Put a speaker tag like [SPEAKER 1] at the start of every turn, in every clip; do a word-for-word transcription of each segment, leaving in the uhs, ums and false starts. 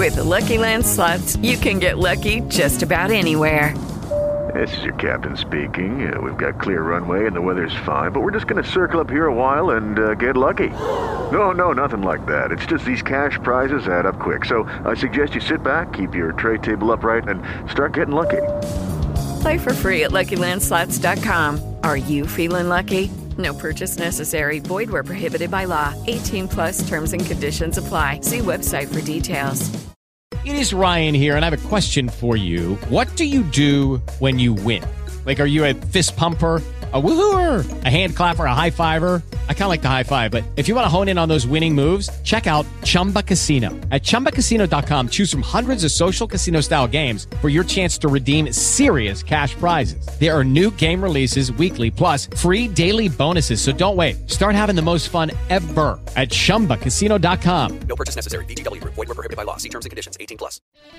[SPEAKER 1] With the Lucky Land Slots, you can get lucky just about anywhere.
[SPEAKER 2] This is your captain speaking. Uh, we've got clear runway and the weather's fine, but we're just going to circle up here a while and uh, get lucky. No, no, nothing like that. It's just these cash prizes add up quick. So I suggest you sit back, keep your tray table upright, and start getting lucky.
[SPEAKER 1] Play for free at Lucky Land Slots dot com. Are you feeling lucky? No purchase necessary. Void where prohibited by law. eighteen plus terms and conditions apply. See website for details.
[SPEAKER 3] It is Ryan here, and I have a question for you. What do you do when you win? Like, are you a fist pumper, a woohooer, a hand clapper, a high fiver? I kind of like the high five, but if you want to hone in on those winning moves, check out Chumba Casino. At chumba casino dot com, choose from hundreds of social casino style games for your chance to redeem serious cash prizes. There are new game releases weekly, plus free daily bonuses. So don't wait. Start having the most fun ever at chumba casino dot com.
[SPEAKER 4] No purchase necessary. V G W. Void where prohibited by law. See terms and conditions. eighteen plus.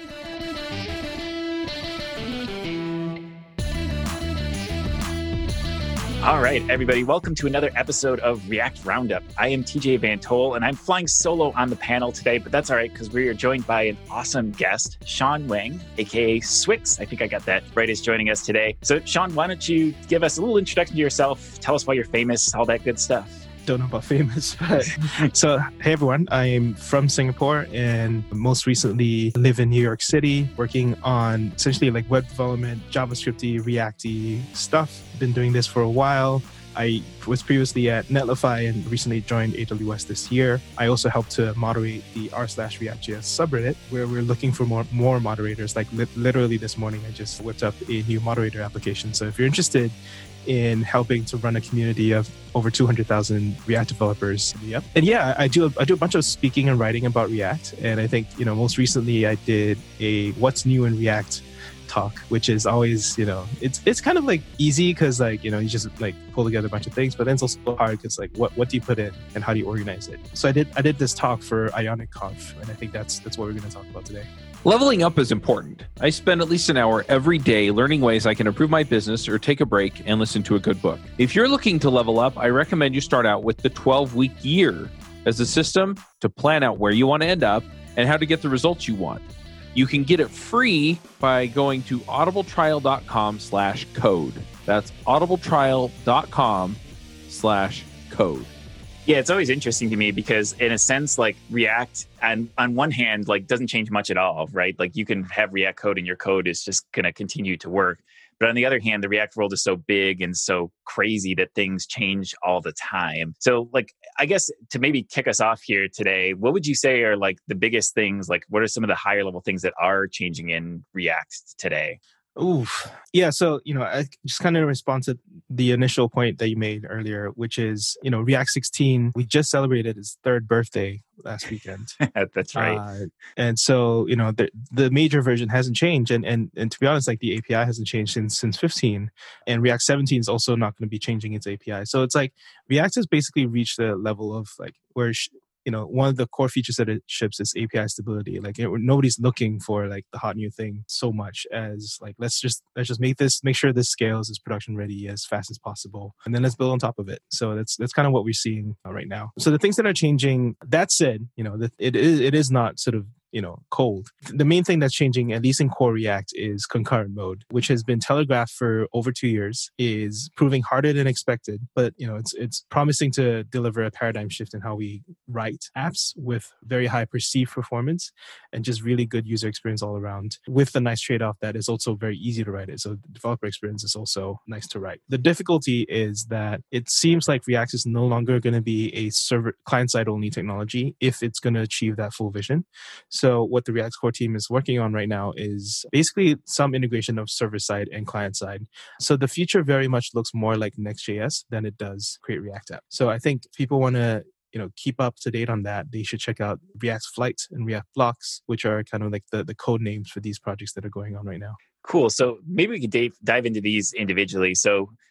[SPEAKER 5] All right, everybody, welcome to another episode of React Roundup. I am T J Van Tol, and I'm flying solo on the panel today, but that's all right because we are joined by an awesome guest, Sean Wang, aka Swix. I think I got that right, is joining us today. So, Sean, why don't you give us a little introduction to yourself, tell us why you're famous, all that good stuff.
[SPEAKER 6] Don't know about famous, but so hey everyone, I'm from Singapore and most recently live in New York City, working on essentially like web development, JavaScripty, Reacty stuff. Been doing this for a while. I was previously at Netlify and recently joined A W S this year. I also helped to moderate the r slash React.js subreddit, where we're looking for more more moderators. Like li- literally this morning, I just whipped up a new moderator application. So if you're interested in helping to run a community of over two hundred thousand React developers. Yep. And yeah, I do a, I do a bunch of speaking and writing about React. And I think, you know, most recently I did a What's New in React talk, which is always, you know, it's it's kind of like easy because like, you know, you just like pull together a bunch of things, but then it's also hard because like what, what do you put in and how do you organize it? So I did I did this talk for Ionic Conf, and I think that's that's what we're going to talk about today.
[SPEAKER 7] Leveling up is important. I spend at least an hour every day learning ways I can improve my business or take a break and listen to a good book. If you're looking to level up, I recommend you start out with the twelve-week year as a system to plan out where you want to end up and how to get the results you want. You can get it free by going to audibletrial.com slash code. That's audibletrial.com slash code.
[SPEAKER 5] Yeah, it's always interesting to me because in a sense, like React, and on one hand, like doesn't change much at all, right? Like you can have React code and your code is just going to continue to work. But on the other hand, the React world is so big and so crazy that things change all the time. So like, I guess to maybe kick us off here today, what would you say are like the biggest things? Like what are some of the higher level things that are changing in React today?
[SPEAKER 6] Oof. Yeah. So, you know, I just kind of respond to the initial point that you made earlier, which is, you know, React sixteen, we just celebrated its third birthday last weekend.
[SPEAKER 5] That's right.
[SPEAKER 6] Uh, and so, you know, the the major version hasn't changed. And, and and to be honest, like the A P I hasn't changed since since fifteen. And React seventeen is also not going to be changing its A P I. So it's like React has basically reached the level of like where sh- you know, one of the core features that it ships is A P I stability. Like it, nobody's looking for like the hot new thing so much as like, let's just, let's just make this, make sure this scales, is production ready as fast as possible. And then let's build on top of it. So that's, that's kind of what we're seeing right now. So the things that are changing, that said, you know, that it is, it is not sort of, you know, cold. The main thing that's changing, at least in core React, is concurrent mode, which has been telegraphed for over two years, is proving harder than expected. But, you know, it's it's promising to deliver a paradigm shift in how we write apps with very high perceived performance and just really good user experience all around, with the nice trade-off that it's also very easy to write it. So the developer experience is also nice to write. The difficulty is that it seems like React is no longer going to be a server client-side only technology if it's going to achieve that full vision. So So what the React core team is working on right now is basically some integration of server side and client side. So the future very much looks more like Next.js than it does Create React App. So I think if people want to, you know, keep up to date on that, they should check out React Flight and React Blocks, which are kind of like the, the code names for these projects that are going on right now.
[SPEAKER 5] Cool. So maybe we could dive, dive into these individually. So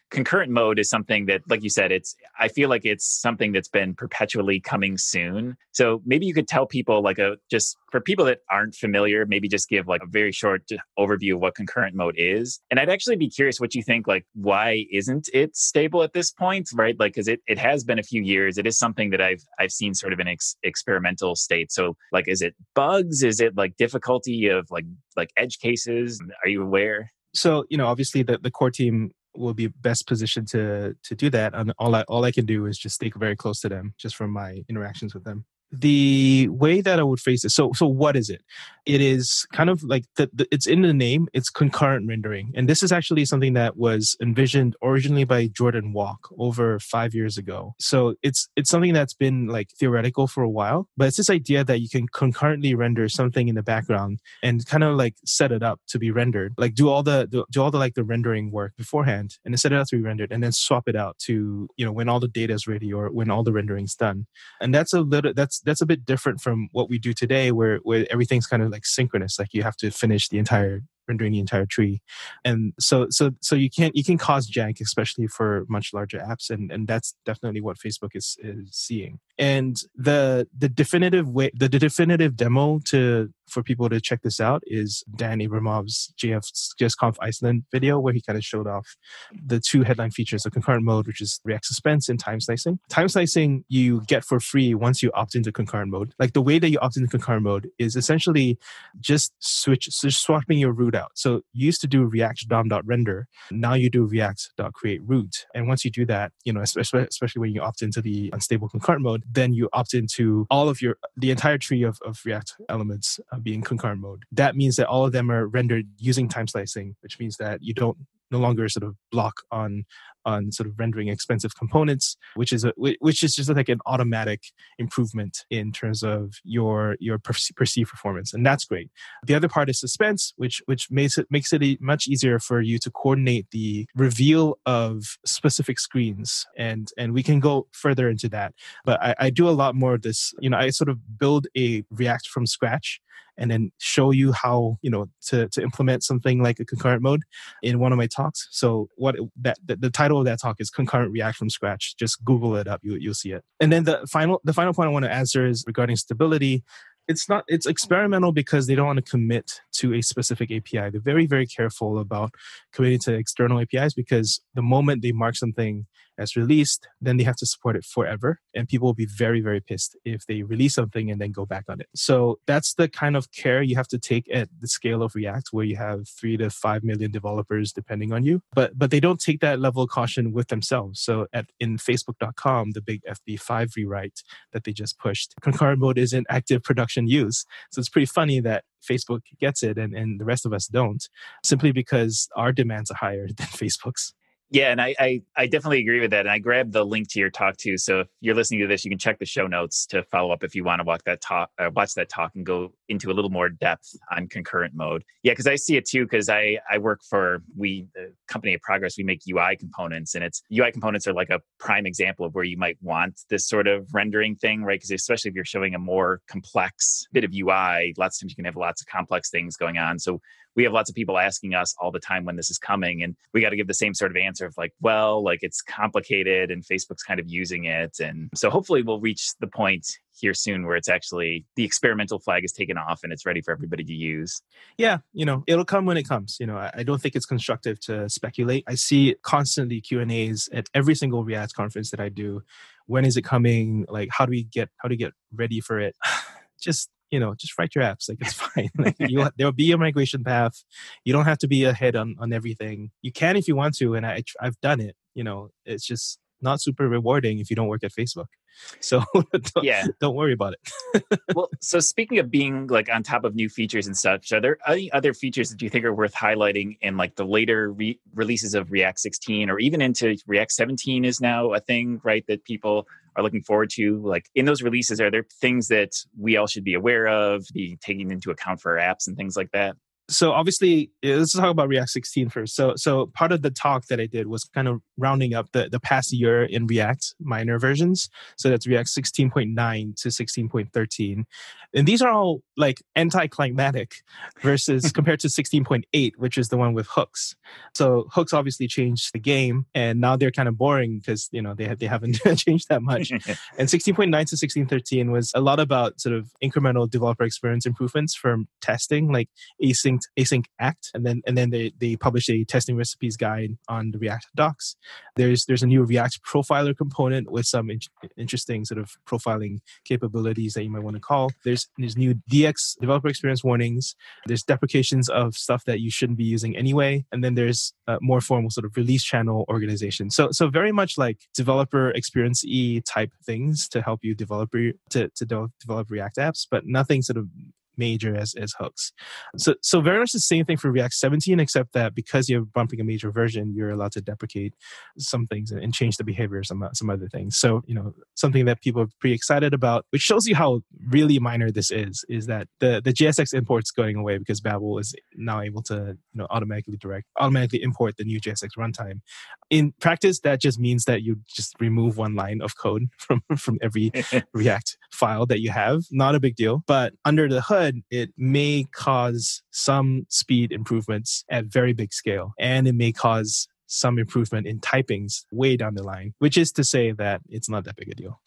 [SPEAKER 5] concurrent mode is something that, like you said, it's, I feel like it's something that's been perpetually coming soon. So maybe you could tell people like a, just for people that aren't familiar, maybe just give like a very short overview of what concurrent mode is. And I'd actually be curious what you think, like, why isn't it stable at this point, right? Like, cause it, it has been a few years. It is something that I've, I've seen sort of an ex- experimental state. So like, is it bugs? Is it like difficulty of like, like edge cases? Are you aware?
[SPEAKER 6] So, you know, obviously the, the core team will be best positioned to to do that. And all I all I can do is just stay very close to them, just from my interactions with them. The way that I would phrase it, so so what is it? It is kind of like the, the it's in the name. It's concurrent rendering, and this is actually something that was envisioned originally by Jordan Walk over five years ago. So it's it's something that's been like theoretical for a while, but it's this idea that you can concurrently render something in the background and kind of like set it up to be rendered, like do all the do, do all the like the rendering work beforehand, and then set it up to be rendered, and then swap it out to, you know, when all the data is ready or when all the rendering's done. And that's a little that's that's a bit different from what we do today, where where everything's kind of like synchronous, like you have to finish the entire rendering the entire tree. And so so so you can't you can cause jank, especially for much larger apps, and and that's definitely what Facebook is is seeing. And the the definitive way the, the definitive demo to for people to check this out is Dan Abramov's J F JSConf Iceland video, where he kind of showed off the two headline features of concurrent mode, which is React Suspense and time slicing. Time slicing you get for free once you opt into concurrent mode. Like the way that you opt into concurrent mode is essentially just switch, so swapping your root out. So you used to do React D O M.render. Now you do React.createRoot. And once you do that, you know, especially, especially when you opt into the unstable concurrent mode, then you opt into all of your, the entire tree of, of React elements uh, being concurrent mode. That means that all of them are rendered using time slicing, which means that you don't no longer sort of block on on sort of rendering expensive components, which is a which is just like an automatic improvement in terms of your your perceived performance, and that's great. The other part is suspense, which which makes it makes it much easier for you to coordinate the reveal of specific screens, and and we can go further into that. But I, I do a lot more of this. You know, I sort of build a React from scratch, and then show you how, you know, to, to implement something like a concurrent mode in one of my talks. So what that the, the title of that talk is Concurrent React from Scratch. Just Google it up, you, you'll see it. And then the final the final point I want to answer is regarding stability. It's not it's experimental because they don't want to commit to a specific A P I. They're very, very careful about committing to external A P Is, because the moment they mark something as released, then they have to support it forever. And people will be very, very pissed if they release something and then go back on it. So that's the kind of care you have to take at the scale of React, where you have three to five million developers depending on you. But but they don't take that level of caution with themselves. So at in Facebook dot com, the big F B five rewrite that they just pushed, concurrent mode is in active production use. So it's pretty funny that Facebook gets it and, and the rest of us don't, simply because our demands are higher than Facebook's.
[SPEAKER 5] Yeah, and I, I I definitely agree with that. And I grabbed the link to your talk too. So if you're listening to this, you can check the show notes to follow up if you want to watch that talk, uh, watch that talk and go into a little more depth on concurrent mode. Yeah, because I see it too. Because I I work for we the company of Progress. We make U I components, and it's U I components are like a prime example of where you might want this sort of rendering thing, right? Because especially if you're showing a more complex bit of U I, lots of times you can have lots of complex things going on. So we have lots of people asking us all the time when this is coming, and we got to give the same sort of answer of like, well, like it's complicated and Facebook's kind of using it. And so hopefully we'll reach the point here soon where it's actually the experimental flag is taken off and it's ready for everybody to use.
[SPEAKER 6] Yeah, you know, it'll come when it comes. You know, I, I don't think it's constructive to speculate. I see constantly Q and A's at every single React conference that I do. When is it coming? Like, how do we get, how do we get ready for it? Just, you know, just write your apps. Like, it's fine. Like, you, there'll be a migration path. You don't have to be ahead on, on everything. You can if you want to, and I, I've done it. You know, it's just not super rewarding if you don't work at Facebook. So don't,
[SPEAKER 5] yeah.
[SPEAKER 6] don't worry about it.
[SPEAKER 5] Well, so speaking of being like on top of new features and such, are there any other features that you think are worth highlighting in like the later re- releases of React sixteen, or even into React seventeen is now a thing, right? That people are looking forward to. Like in those releases, are there things that we all should be aware of, be taking into account for our apps and things like that?
[SPEAKER 6] So obviously, let's talk about React sixteen first. So so part of the talk that I did was kind of rounding up the, the past year in React minor versions. So that's React sixteen point nine to sixteen point thirteen. And these are all like anticlimactic versus compared to sixteen point eight, which is the one with hooks. So hooks obviously changed the game, and now they're kind of boring because, you know, they, have, they haven't changed that much. And sixteen point nine to sixteen thirteen was a lot about sort of incremental developer experience improvements from testing, like async async act, and then and then they they publish a testing recipes guide on the React docs. There's there's a new React profiler component with some in- interesting sort of profiling capabilities that you might want to call. There's there's new D X developer experience warnings. There's deprecations of stuff that you shouldn't be using anyway, and then there's uh, more formal sort of release channel organization. So so very much like developer experience-y type things to help you develop re- to to de- develop React apps, but nothing sort of major as, as hooks. So so very much the same thing for React seventeen, except that because you're bumping a major version, you're allowed to deprecate some things and, and change the behavior of some, some other things. So, you know, something that people are pretty excited about, which shows you how really minor this is, is that the, the J S X import's going away because Babel is now able to, you know, automatically direct, automatically import the new J S X runtime. In practice, that just means that you just remove one line of code from, from every React file that you have. Not a big deal, but under the hood, it may cause some speed improvements at very big scale, and it may cause some improvement in typings way down the line, which is to say that it's not that big a deal.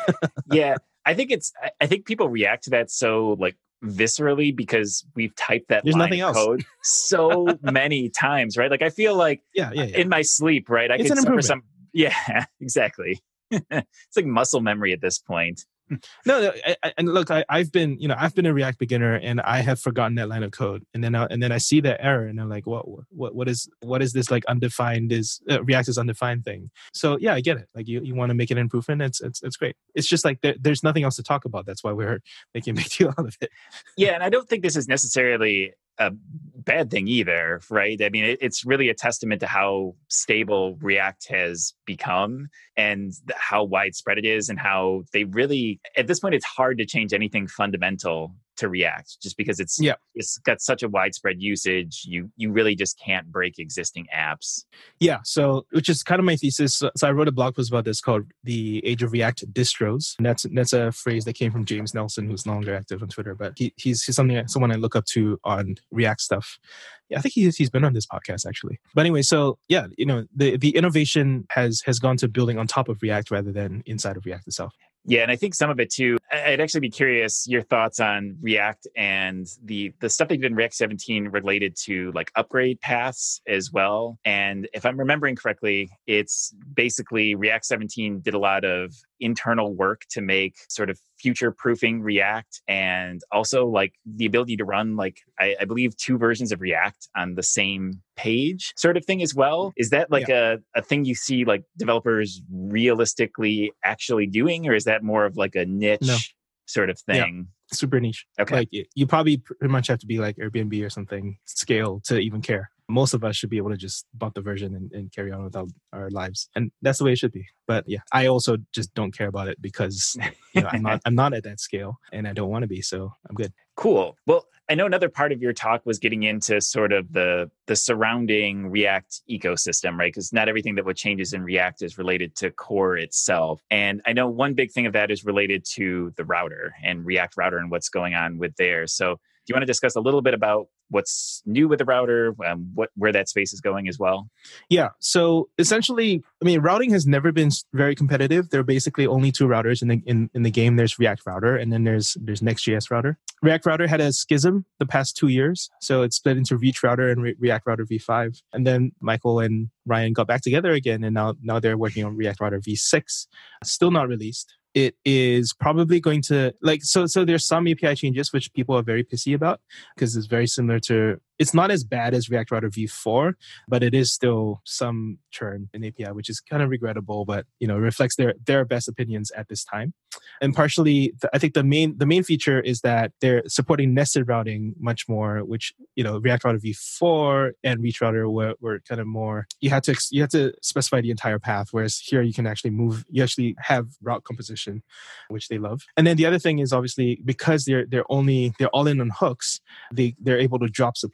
[SPEAKER 5] Yeah, I think it's, I think people react to that so like viscerally because we've typed that
[SPEAKER 6] There's
[SPEAKER 5] line
[SPEAKER 6] nothing
[SPEAKER 5] of
[SPEAKER 6] else.
[SPEAKER 5] code so many times, right? Like I feel like
[SPEAKER 6] yeah, yeah, yeah.
[SPEAKER 5] in my sleep, right? I
[SPEAKER 6] It's
[SPEAKER 5] could
[SPEAKER 6] an
[SPEAKER 5] suffer
[SPEAKER 6] improvement.
[SPEAKER 5] some, yeah, exactly. It's like muscle memory at this point.
[SPEAKER 6] No, no, I, I, and look, I, I've been, you know, I've been a React beginner, and I have forgotten that line of code, and then, I, and then I see that error, and I'm like, what, what, what is, what is this like undefined is uh, React is undefined thing? So yeah, I get it. Like you, you want to make an improvement, it's, it's, it's great. It's just like there, there's nothing else to talk about. That's why we're making a big deal out of it.
[SPEAKER 5] Yeah, and I don't think this is necessarily a bad thing either, right? I mean, it, it's really a testament to how stable React has become and th- how widespread it is, and how they really, at this point, it's hard to change anything fundamental to React just because it's
[SPEAKER 6] Yeah.
[SPEAKER 5] it's got such a widespread usage. You you really just can't break existing apps.
[SPEAKER 6] Yeah, so which is kind of my thesis. So, so I wrote a blog post about this called "The Age of React Distros," and that's that's a phrase that came from James Nelson, who's no longer active on Twitter, but he, he's he's something someone I look up to on React stuff. Yeah, I think he's he's been on this podcast actually. But anyway, so yeah, you know, the the innovation has has gone to building on top of React rather than inside of React itself.
[SPEAKER 5] Yeah, and I think some of it too, I'd actually be curious your thoughts on React and the the stuff they did in React seventeen related to like upgrade paths as well. And if I'm remembering correctly, it's basically React seventeen did a lot of internal work to make sort of future proofing React, and also like the ability to run like I, I believe two versions of React on the same page sort of thing as well. Is that like yeah. a, a thing you see like developers realistically actually doing, or is that more of like a niche
[SPEAKER 6] No.
[SPEAKER 5] sort of thing?
[SPEAKER 6] Yeah. Super niche.
[SPEAKER 5] Okay.
[SPEAKER 6] Like you probably pretty much have to be like Airbnb or something scale to even care. Most of us should be able to just bump the version and, and carry on with our, our lives. And that's the way it should be. But yeah, I also just don't care about it because you know, I'm not I'm not at that scale and I don't want to be. So I'm good.
[SPEAKER 5] Cool. Well, I know another part of your talk was getting into sort of the the surrounding React ecosystem, right? Because not everything that what changes in React is related to core itself. And I know one big thing of that is related to the router and React Router and what's going on with there. So do you want to discuss a little bit about what's new with the router, um, what where that space is going as well?
[SPEAKER 6] Yeah. So essentially, I mean, routing has never been very competitive. There are basically only two routers in the in, in the game. There's React Router, and then there's there's Next.js Router. React Router had a schism the past two years, so it split into Reach Router and Re- React Router v five. And then Michael and Ryan got back together again, and now now they're working on React Router v six. Still not released. It is probably going to like so. So there's some A P I changes which people are very pissy about because it's very similar to. It's not as bad as React Router v four, but it is still some churn in A P I, which is kind of regrettable. But you know, reflects their their best opinions at this time. And partially, I think the main the main feature is that they're supporting nested routing much more, which you know React Router v four and Reach Router were, were kind of more. You had to you had to specify the entire path, whereas here you can actually move. You actually have route composition, which they love. And then the other thing is obviously because they're they're only they're all in on hooks, they they're able to drop support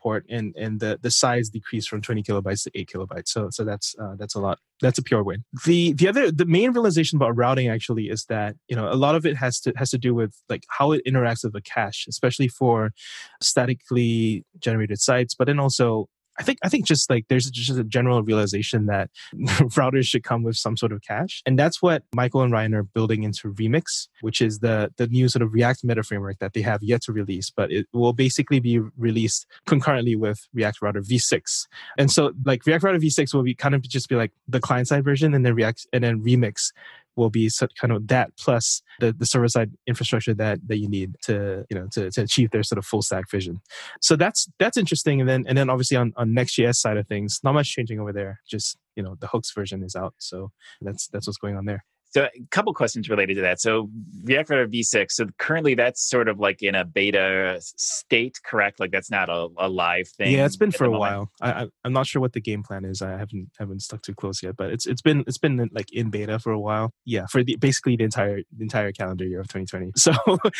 [SPEAKER 6] support, and and the the size decreased from twenty kilobytes to eight kilobytes. So so that's uh, that's a lot. That's a pure win. The the other the main realization about routing actually is that, you know, a lot of it has to has to do with like how it interacts with the cache, especially for statically generated sites, but then also I think I think just like there's just a general realization that routers should come with some sort of cache, and that's what Michael and Ryan are building into Remix, which is the the new sort of React meta framework that they have yet to release, but it will basically be released concurrently with React Router v six. And so like React Router v six will be kind of just be like the client side version, and then React and then Remix will be sort kind of that plus the, the server side infrastructure that that you need to you know to, to achieve their sort of full stack vision. So that's that's interesting. And then and then obviously on, on Next.js side of things, not much changing over there. Just you know the hooks version is out, so that's that's what's going on there.
[SPEAKER 5] So a couple questions related to that. So React Router v six, so currently that's sort of like in a beta state, correct? Like that's not a, a live thing.
[SPEAKER 6] Yeah, it's been for a while. I, I I'm not sure what the game plan is. I haven't haven't stuck too close yet, but it's it's been it's been like in beta for a while. Yeah, for the basically the entire the entire calendar year of twenty twenty. So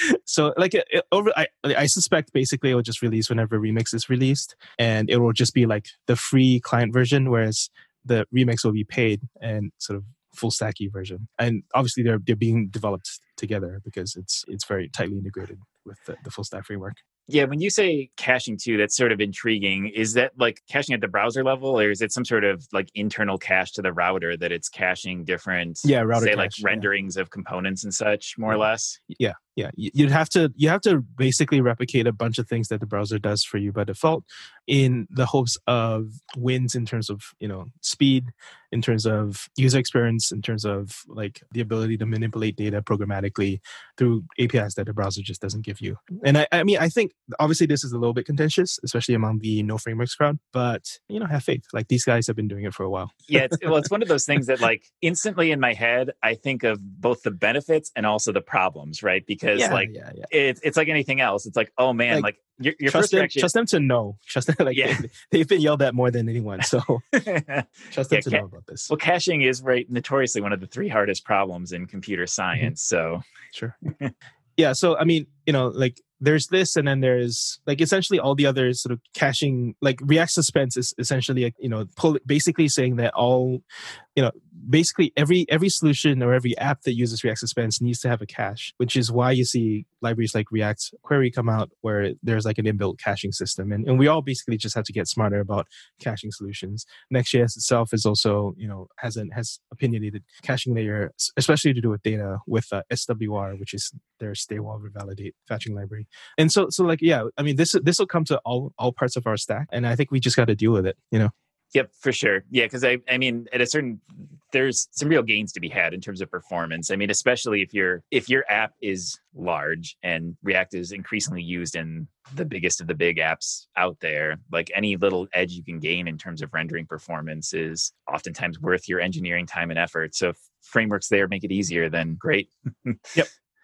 [SPEAKER 6] so like it, it, over I I suspect basically it will just release whenever Remix is released, and it will just be like the free client version, whereas the Remix will be paid and sort of full stacky version. And obviously they're they're being developed together because it's it's very tightly integrated with the, the full stack framework.
[SPEAKER 5] Yeah, when you say caching too, that's sort of intriguing. Is that like caching at the browser level, or is it some sort of like internal cache to the router that it's caching different,
[SPEAKER 6] yeah, router
[SPEAKER 5] say
[SPEAKER 6] cache,
[SPEAKER 5] like renderings
[SPEAKER 6] yeah.
[SPEAKER 5] of components and such, more or less?
[SPEAKER 6] Yeah, yeah. You'd have to you have to basically replicate a bunch of things that the browser does for you by default, in the hopes of wins in terms of you know speed, in terms of user experience, in terms of like the ability to manipulate data programmatically through A P Is that the browser just doesn't give you. And I, I mean, I think obviously this is a little bit contentious, especially among the no frameworks crowd, but you know, have faith. Like these guys have been doing it for a while.
[SPEAKER 5] Yeah, it's, well, it's one of those things that like instantly in my head, I think of both the benefits and also the problems, right? Because
[SPEAKER 6] yeah,
[SPEAKER 5] like
[SPEAKER 6] yeah, yeah.
[SPEAKER 5] it's it's like anything else. It's like, oh man, like, like your, your
[SPEAKER 6] trust
[SPEAKER 5] first
[SPEAKER 6] them,
[SPEAKER 5] reaction.
[SPEAKER 6] Trust them to know. Trust them, like
[SPEAKER 5] yeah.
[SPEAKER 6] they, they've been yelled at more than anyone. So trust them
[SPEAKER 5] yeah,
[SPEAKER 6] to
[SPEAKER 5] ca-
[SPEAKER 6] know about this.
[SPEAKER 5] Well, caching is right notoriously one of the three hardest problems in computer science. Mm-hmm. So
[SPEAKER 6] sure. Yeah. So I mean, you know, like there's this, and then there's like essentially all the other sort of caching, like React Suspense is essentially, you know, pull, basically saying that all, you know, basically every every solution or every app that uses React Suspense needs to have a cache, which is why you see libraries like React Query come out where there's like an inbuilt caching system. And, and we all basically just have to get smarter about caching solutions. Next.js itself is also, you know, has an has opinionated caching layer, especially to do with data with uh, S W R, which is their stay while revalidate fetching library. And so, so like, yeah, I mean, this this will come to all all parts of our stack, and I think we just got to deal with it, you know.
[SPEAKER 5] Yep, for sure. Yeah, because I, I mean, at a certain, there's some real gains to be had in terms of performance. I mean, especially if your if your app is large and React is increasingly used in the biggest of the big apps out there, like any little edge you can gain in terms of rendering performance is oftentimes worth your engineering time and effort. So if frameworks there make it easier, then great.
[SPEAKER 6] Yep.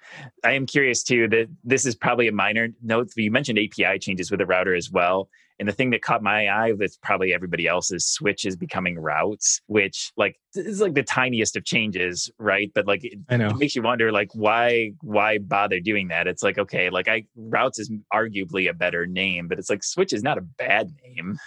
[SPEAKER 5] I am curious too that this is probably a minor note. You mentioned A P I changes with the router as well. And the thing that caught my eye with probably everybody else's, Switch is becoming routes, which like is like the tiniest of changes, right? But like it,
[SPEAKER 6] I know.
[SPEAKER 5] it makes you wonder, like why why bother doing that? It's like, okay, like I routes is arguably a better name, but it's like Switch is not a bad name.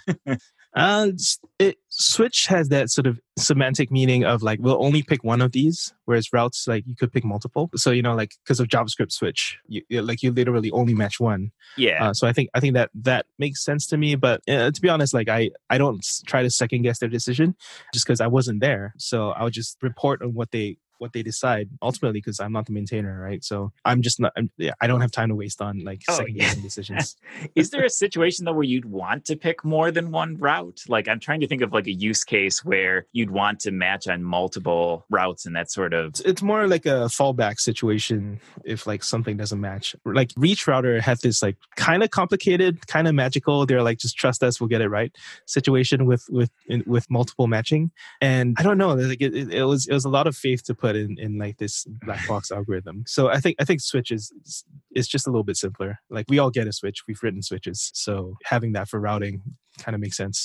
[SPEAKER 6] Uh, it, Switch has that sort of semantic meaning of like, we'll only pick one of these, whereas routes, like you could pick multiple. So, you know, like because of JavaScript switch, you, like you literally only match one.
[SPEAKER 5] Yeah.
[SPEAKER 6] Uh, so I think, I think that that makes sense to me. But uh, to be honest, like I, I don't try to second guess their decision just because I wasn't there. So I would just report on what they, what they decide ultimately, because I'm not the maintainer, right? So I'm just not, I'm, yeah, I don't have time to waste on like
[SPEAKER 5] oh,
[SPEAKER 6] second guessing yeah. decisions.
[SPEAKER 5] Is there a situation though where you'd want to pick more than one route? Like I'm trying to think of like a use case where you'd want to match on multiple routes and that sort of.
[SPEAKER 6] It's, it's more like a fallback situation if like something doesn't match. Like Reach Router had this like kind of complicated, kind of magical, they're like, just trust us, we'll get it right situation with with in, with multiple matching. And I don't know, like it, it, it was it was a lot of faith to put in, in like this black box algorithm. So I think I think Switch is is just a little bit simpler. Like we all get a switch. We've written switches. So having that for routing kind of makes sense.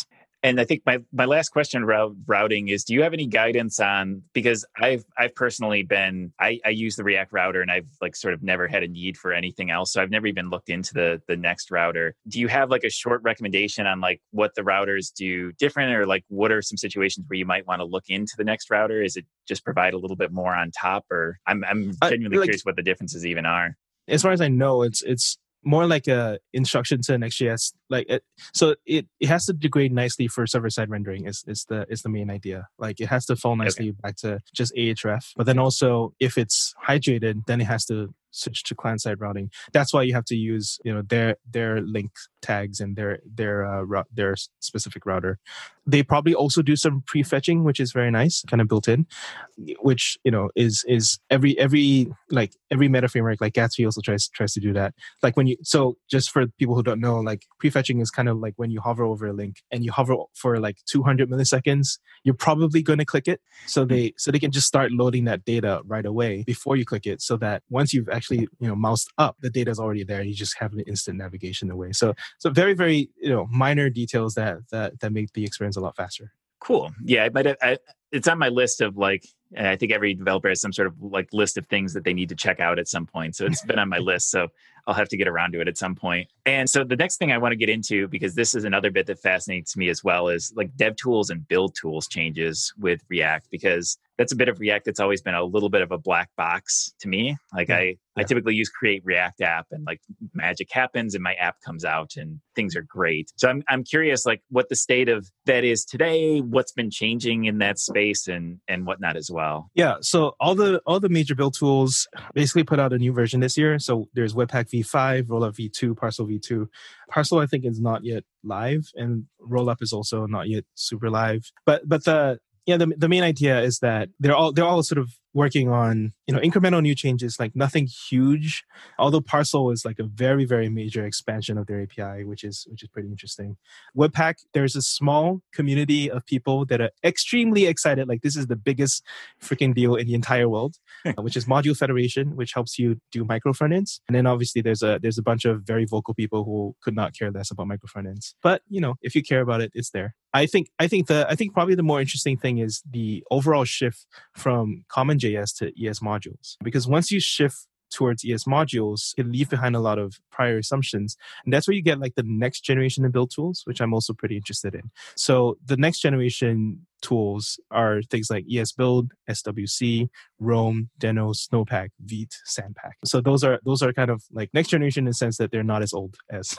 [SPEAKER 5] And I think my, my last question about routing is, do you have any guidance on, because I've I've personally been, I, I use the React router and I've like sort of never had a need for anything else. So I've never even looked into the the Next router. Do you have like a short recommendation on like what the routers do different, or like what are some situations where you might want to look into the Next router? Is it just provide a little bit more on top, or I'm I'm genuinely uh, like, curious what the differences even are.
[SPEAKER 6] As far as I know, it's it's more like a instruction to Next.js. Like it, so it, it has to degrade nicely for server-side rendering is, is the is the main idea. Like it has to fall nicely okay. back to just Ahref. But then also if it's hydrated, then it has to switch to client-side routing. That's why you have to use, you know, their their link tags and their their uh, their specific router. They probably also do some prefetching, which is very nice, kind of built in, which, you know, is is every every like every meta framework like Gatsby also tries tries to do that. Like when you so just for people who don't know, like prefetching is kind of like when you hover over a link and you hover for like two hundred milliseconds, you're probably going to click it. So they so they can just start loading that data right away before you click it, so that once you've actually Actually, you know, moused up, the data is already there. You just have an instant navigation away. So, so very, very, you know, minor details that that that make the experience a lot faster.
[SPEAKER 5] Cool. Yeah, but I, it's on my list of like, and I think every developer has some sort of like list of things that they need to check out at some point. So it's been on my list. So I'll have to get around to it at some point. And so the next thing I want to get into, because this is another bit that fascinates me as well, is like dev tools and build tools changes with React, because that's a bit of React that's always been a little bit of a black box to me. Like yeah. I, yeah. I typically use create React app and like magic happens and my app comes out and things are great. So I'm I'm curious like what the state of that is today, what's been changing in that space and and whatnot as well.
[SPEAKER 6] Yeah. So all the all the major build tools basically put out a new version this year. So there's Webpack v five, Rollup v two, Parcel v two. Parcel I think is not yet live, and Rollup is also not yet super live. But but the Yeah, the the main idea is that they're all they're all sort of working on, you know, incremental new changes, like nothing huge. Although Parcel is like a very, very major expansion of their A P I, which is which is pretty interesting. Webpack, there's a small community of people that are extremely excited. Like this is the biggest freaking deal in the entire world, which is Module Federation, which helps you do micro front ends. And then obviously there's a there's a bunch of very vocal people who could not care less about micro front ends. But you know, if you care about it, it's there. I think I think the I think probably the more interesting thing is the overall shift from common J S to E S modules. Because once you shift towards E S modules, it leave behind a lot of prior assumptions. And that's where you get like the next generation of build tools, which I'm also pretty interested in. So the next generation tools are things like E S Build, S W C, Roam, Deno, Snowpack, Vite, Sandpack. So those are those are kind of like next generation in the sense that they're not as old as,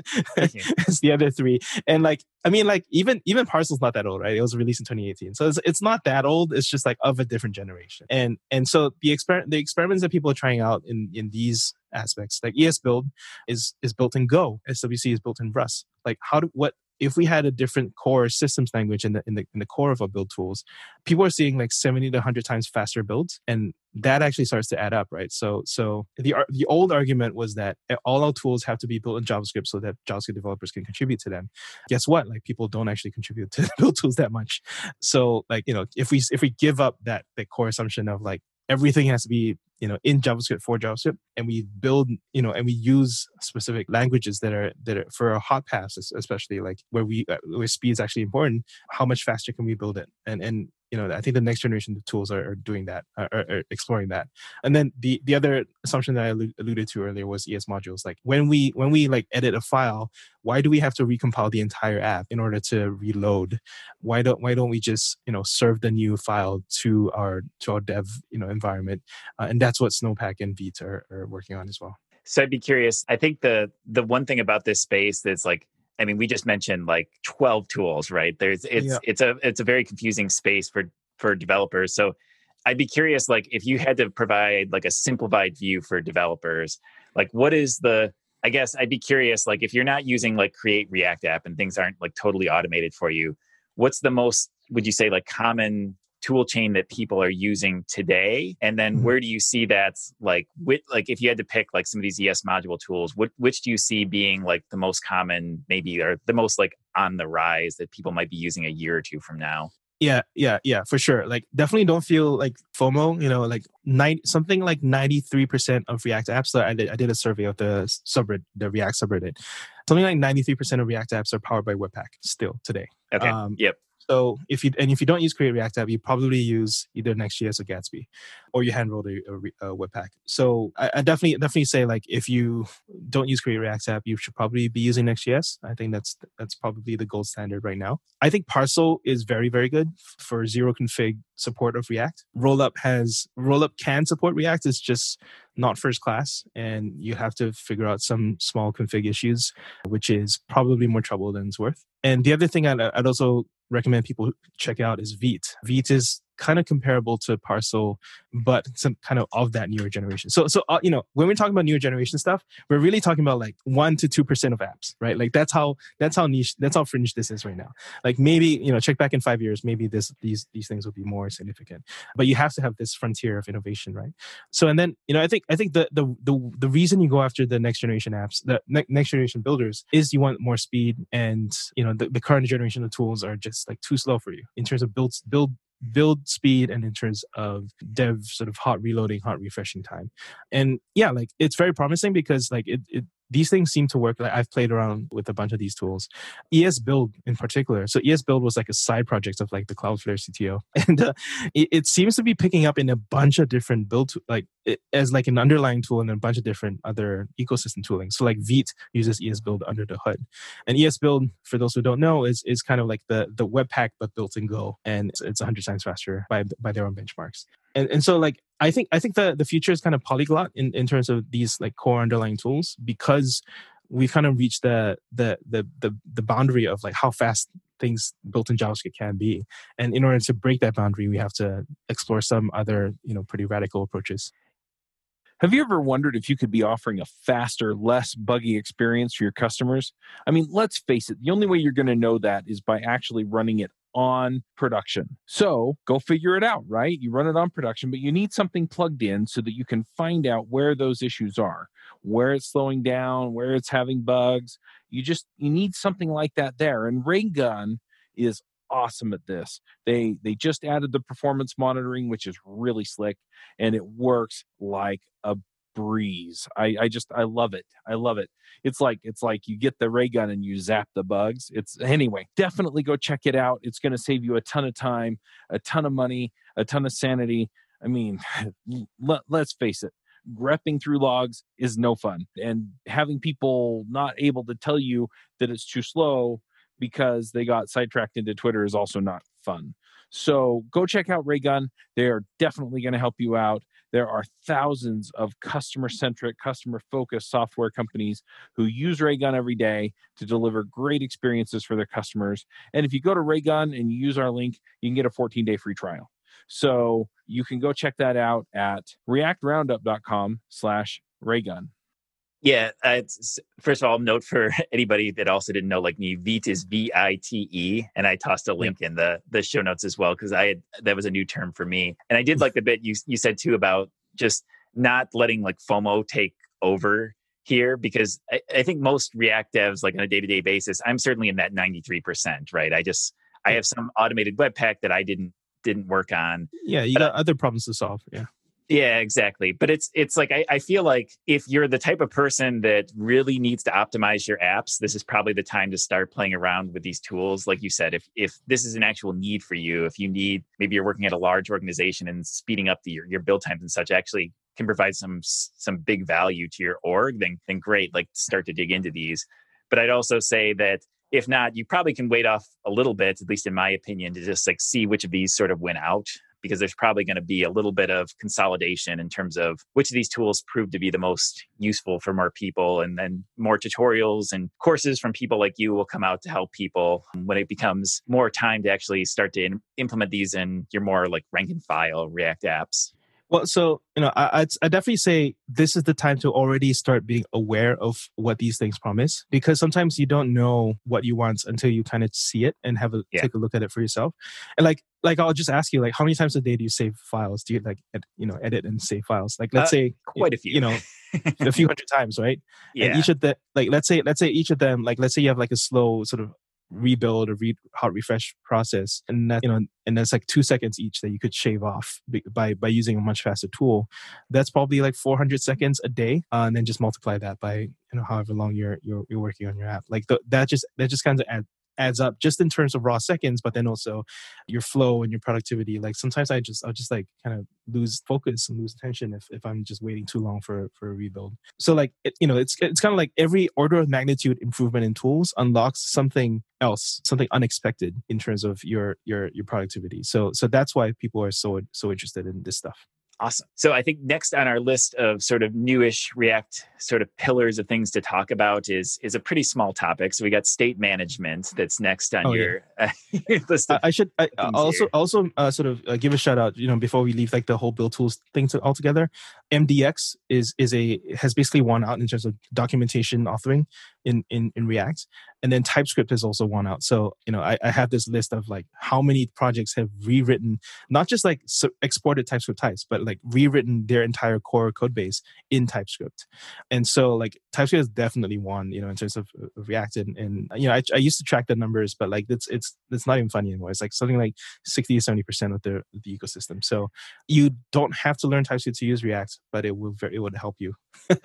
[SPEAKER 6] as the other three. And like, I mean, like even even Parcel's not that old, right? It was released in twenty eighteen. So it's, it's not that old. It's just like of a different generation. And and so the exper- the experiments that people are trying out in, in these aspects, like E S Build is is built in Go, S W C is built in Rust. Like how do what if we had a different core systems language in the in the in the core of our build tools, people are seeing like seventy to one hundred times faster builds, and that actually starts to add up, right? So so the the old argument was that all our tools have to be built in JavaScript so that JavaScript developers can contribute to them. Guess what? Like people don't actually contribute to build tools that much. So like, you know, if we if we give up that that core assumption of like everything has to be, you know, in JavaScript for JavaScript, and we build, you know, and we use specific languages that are that are for a hot pass, especially like where we uh, where speed is actually important. How much faster can we build it? And and you know, I think the next generation of tools are, are doing that, are, are exploring that. And then the the other assumption that I alluded to earlier was E S modules. Like when we when we like edit a file, why do we have to recompile the entire app in order to reload? Why don't why don't we just, you know, serve the new file to our to our dev, you know, environment? Uh, and that's what Snowpack and Vite are, are working on as well.
[SPEAKER 5] So I'd be curious. I think the the one thing about this space that's like, I mean, we just mentioned like twelve tools, right? There's it's yeah. it's a it's a very confusing space for for developers. So I'd be curious, like if you had to provide like a simplified view for developers, like what is the I guess I'd be curious, like if you're not using like Create React app and things aren't like totally automated for you, what's the most, would you say, like common tool chain that people are using today? And then mm-hmm. where do you see that's like, with, like if you had to pick like some of these E S module tools, what, which do you see being like the most common, maybe, or the most like on the rise that people might be using a year or two from now?
[SPEAKER 6] Yeah, yeah, yeah, for sure. Like, definitely don't feel like FOMO. You know, like nine something like ninety three percent of React apps. So I did I did a survey of the subreddit, the React subreddit. Something like ninety three percent of React apps are powered by Webpack still today.
[SPEAKER 5] Okay.
[SPEAKER 6] Um,
[SPEAKER 5] Yep.
[SPEAKER 6] So if you and if you don't use Create React app, you probably use either Next.js or Gatsby, or you hand roll a, a, a Webpack. So I, I definitely definitely say like if you don't use Create React app, you should probably be using Next.js. I think that's that's probably the gold standard right now. I think Parcel is very very good for zero config support of React. Rollup has Rollup can support React. It's just not first class, and you have to figure out some small config issues, which is probably more trouble than it's worth. And the other thing I'd, I'd also recommend people check out is Vite. Vite is kind of comparable to Parcel, but some kind of of that newer generation. So, so uh, you know, when we're talking about newer generation stuff, we're really talking about like one to two percent of apps, right? Like that's how that's how niche, that's how fringe this is right now. Like maybe you know, check back in five years, maybe this these these things will be more significant. But you have to have this frontier of innovation, right? So, and then you know, I think I think the the the the reason you go after the next generation apps, the ne- next generation builders, is you want more speed, and you know, the, the current generation of tools are just like too slow for you in terms of build build. build speed and in terms of dev sort of hot reloading, hot refreshing time. And yeah, like it's very promising because like it, it these things seem to work. Like I've played around with a bunch of these tools. E S Build in particular. So E S Build was like a side project of like the Cloudflare C T O. And uh, it, it seems to be picking up in a bunch of different build, to, like it, as like an underlying tool and a bunch of different other ecosystem tooling. So like Vite uses E S Build under the hood. And E S Build, for those who don't know, is is kind of like the, the Webpack, but built in Go. And it's, it's one hundred times faster by by their own benchmarks. And and so like I think I think the, the future is kind of polyglot in, in terms of these like core underlying tools, because we've kind of reached the the the the, the boundary of like how fast things built in JavaScript can be. And in order to break that boundary, we have to explore some other, you know, pretty radical approaches.
[SPEAKER 7] Have you ever wondered if you could be offering a faster, less buggy experience for your customers? I mean, let's face it, the only way you're going to know that is by actually running it on production. So go figure it out, right? You run it on production, but you need something plugged in so that you can find out where those issues are, where it's slowing down, where it's having bugs. You just, you need something like that there. And Raygun is awesome at this. They they just added the performance monitoring, which is really slick, and it works like a breeze. I, I just I love it. I love it. It's like it's like you get the ray gun and you zap the bugs. It's anyway, definitely go check it out. It's going to save you a ton of time, a ton of money, a ton of sanity. I mean, let, let's face it. Grepping through logs is no fun, and having people not able to tell you that it's too slow because they got sidetracked into Twitter is also not fun. So go check out Raygun. They are definitely going to help you out. There are thousands of customer-centric, customer-focused software companies who use Raygun every day to deliver great experiences for their customers. And if you go to Raygun and you use our link, you can get a fourteen-day free trial. So you can go check that out at reactroundup.com slash Raygun.
[SPEAKER 5] Yeah. Uh, it's, first of all, note for anybody that also didn't know, like me, Vite is V I T E. And I tossed a link in the, the show notes as well, because I had, that was a new term for me. And I did like the bit you you said too about just not letting like FOMO take over here, because I, I think most React devs, like on a day-to-day basis, I'm certainly in that ninety-three percent, right? I just, I have some automated Webpack that I didn't didn't work on.
[SPEAKER 6] Yeah, you got other problems to solve. Yeah.
[SPEAKER 5] Yeah, exactly. But it's it's like, I, I feel like if you're the type of person that really needs to optimize your apps, this is probably the time to start playing around with these tools. Like you said, if if this is an actual need for you, if you need, maybe you're working at a large organization and speeding up the, your, your build times and such actually can provide some some big value to your org, then, then great, like start to dig into these. But I'd also say that if not, you probably can wait off a little bit, at least in my opinion, to just like see which of these sort of win out, because there's probably going to be a little bit of consolidation in terms of which of these tools prove to be the most useful for more people. And then more tutorials and courses from people like you will come out to help people when it becomes more time to actually start to in- implement these in your more like rank and file React apps.
[SPEAKER 6] Well, so, you know, I, I'd, I'd definitely say this is the time to already start being aware of what these things promise, because sometimes you don't know what you want until you kind of see it and have a yeah. take a look at it for yourself. And like, like I'll just ask you, like, how many times a day do you save files? Do you like, ed, you know, edit and save files? Like, let's uh, say
[SPEAKER 5] quite a few,
[SPEAKER 6] you know, a few hundred times, right?
[SPEAKER 5] Yeah.
[SPEAKER 6] And each of the, like, let's say, let's say each of them, like, let's say you have like a slow sort of rebuild or re- hot refresh process, and that, you know, and that's like two seconds each that you could shave off by by using a much faster tool. That's probably like four hundred seconds a day, uh, and then just multiply that by, you know, however long you're you're, you're working on your app. Like the, that just that just kind of add, adds up just in terms of raw seconds, but then also your flow and your productivity. Like sometimes I just I'll just like kind of lose focus and lose attention if, if I'm just waiting too long for for a rebuild. So like it, you know, it's it's kind of like every order of magnitude improvement in tools unlocks something else, something unexpected in terms of your your your productivity. So so that's why people are so so interested in this stuff.
[SPEAKER 5] Awesome. So I think next on our list of sort of newish React sort of pillars of things to talk about is is a pretty small topic. So we got state management that's next on
[SPEAKER 6] oh,
[SPEAKER 5] your,
[SPEAKER 6] yeah.
[SPEAKER 5] uh, your list. Of
[SPEAKER 6] I should I, also
[SPEAKER 5] here.
[SPEAKER 6] also uh, sort of uh, give a shout out, you know, before we leave like the whole build tools thing to, altogether. M D X is is a has basically won out in terms of documentation authoring in in, in React, and then TypeScript has also won out. So you know, I, I have this list of like how many projects have rewritten not just like so exported TypeScript types, but like rewritten their entire core code base in TypeScript. And so like TypeScript has definitely won, you know, in terms of, of React. And, and you know, I, I used to track the numbers, but like it's it's it's not even funny anymore. It's like something like sixty to seventy percent of the the ecosystem. So you don't have to learn TypeScript to use React, but it will very, it would help you.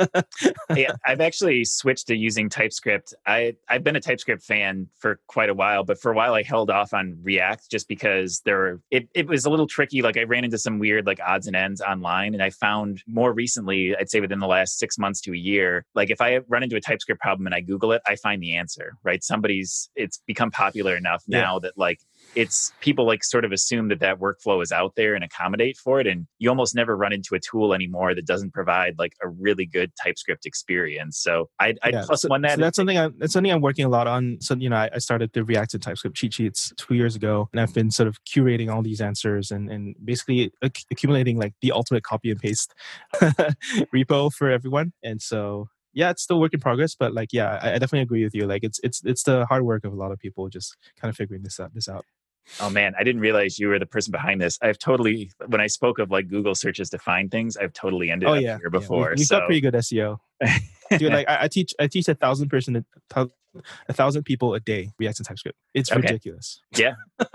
[SPEAKER 5] Yeah, I've actually switched to using TypeScript. I I've been a TypeScript fan for quite a while, but for a while I held off on React just because there were, it it was a little tricky. Like I ran into some weird like odds and ends online, and I found more recently, I'd say within the last six months to a year, like if I run into a TypeScript problem and I Google it, I find the answer. Right? Somebody's it's become popular enough now yeah. that like it's people like sort of assume that that workflow is out there and accommodate for it, and you almost never run into a tool anymore that doesn't provide like a really good TypeScript experience. So I I
[SPEAKER 6] yeah,
[SPEAKER 5] plus
[SPEAKER 6] so,
[SPEAKER 5] one that
[SPEAKER 6] so that's something I that's something I'm working a lot on. So you know, I, I started the React to TypeScript cheat sheets two years ago, and I've been sort of curating all these answers and and basically ac- accumulating like the ultimate copy and paste repo for everyone. And so yeah, it's still work in progress, but like yeah, I, I definitely agree with you. Like it's it's it's the hard work of a lot of people just kind of figuring this out this out.
[SPEAKER 5] Oh man, I didn't realize you were the person behind this. I've totally, when I spoke of like Google searches to find things, I've totally ended
[SPEAKER 6] oh,
[SPEAKER 5] up
[SPEAKER 6] yeah,
[SPEAKER 5] here before.
[SPEAKER 6] Yeah. We, we've
[SPEAKER 5] so.
[SPEAKER 6] got pretty good S E O. Dude, like I, I teach, I teach a thousand person, a thousand people a day React and TypeScript. It's okay. Ridiculous.
[SPEAKER 5] Yeah.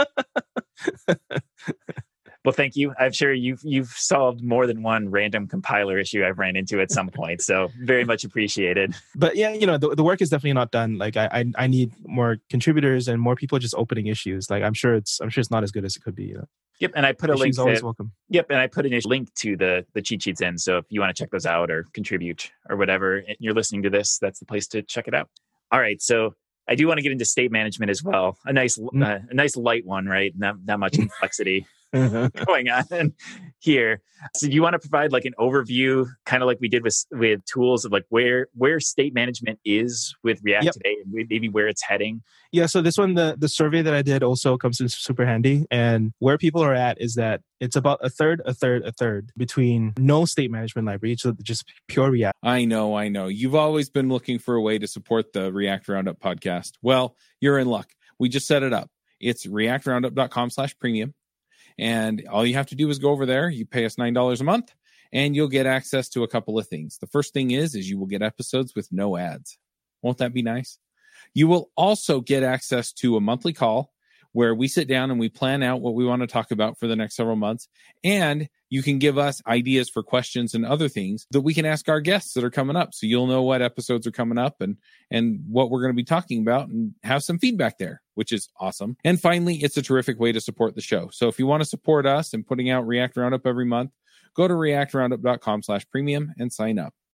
[SPEAKER 5] Well, thank you. I'm sure you've you've solved more than one random compiler issue I've ran into at some point. So very much appreciated.
[SPEAKER 6] But yeah, you know, the, the work is definitely not done. Like I, I I need more contributors and more people just opening issues. Like I'm sure it's I'm sure it's not as good as it could be. You know?
[SPEAKER 5] Yep, and I put a
[SPEAKER 6] issues
[SPEAKER 5] link.
[SPEAKER 6] Always
[SPEAKER 5] to,
[SPEAKER 6] welcome.
[SPEAKER 5] Yep, and I put a link to the the cheat sheets in. So if you want to check those out or contribute or whatever, and you're listening to this, that's the place to check it out. All right, so I do want to get into state management as well. A nice mm. uh, a nice light one, right? Not not much complexity. going on here. So do you want to provide like an overview, kind of like we did with with tools of like where where state management is with React yep. today, and maybe where it's heading?
[SPEAKER 6] Yeah, so this one, the, the survey that I did also comes in super handy. And where people are at is that it's about a third, a third, a third between no state management library, so just pure React.
[SPEAKER 7] I know, I know. You've always been looking for a way to support the React Roundup podcast. Well, you're in luck. We just set it up. It's reactroundup.com slash premium. And all you have to do is go over there. You pay us nine dollars a month, and you'll get access to a couple of things. The first thing is, is you will get episodes with no ads. Won't that be nice? You will also get access to a monthly call where we sit down and we plan out what we want to talk about for the next several months. And you can give us ideas for questions and other things that we can ask our guests that are coming up. So you'll know what episodes are coming up and, and what we're going to be talking about and have some feedback there, which is awesome. And finally, it's a terrific way to support the show. So if you want to support us in putting out React Roundup every month, go to reactroundup.com slash premium and sign up.